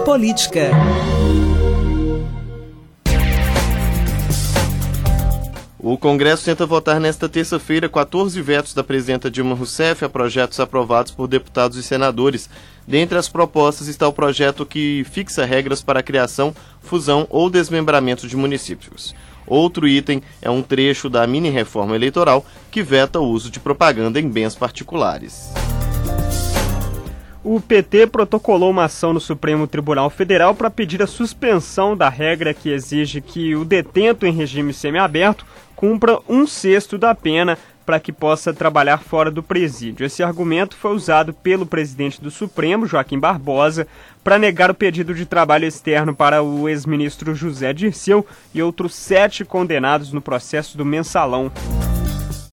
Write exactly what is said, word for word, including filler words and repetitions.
Política. O Congresso tenta votar nesta terça-feira quatorze vetos da presidenta Dilma Rousseff a projetos aprovados por deputados e senadores. Dentre as propostas está o projeto que fixa regras para a criação, fusão ou desmembramento de municípios. Outro item é um trecho da mini-reforma eleitoral que veta o uso de propaganda em bens particulares. O P T protocolou uma ação no Supremo Tribunal Federal para pedir a suspensão da regra que exige que o detento em regime semiaberto cumpra um sexto da pena para que possa trabalhar fora do presídio. Esse argumento foi usado pelo presidente do Supremo, Joaquim Barbosa, para negar o pedido de trabalho externo para o ex-ministro José Dirceu e outros sete condenados no processo do Mensalão.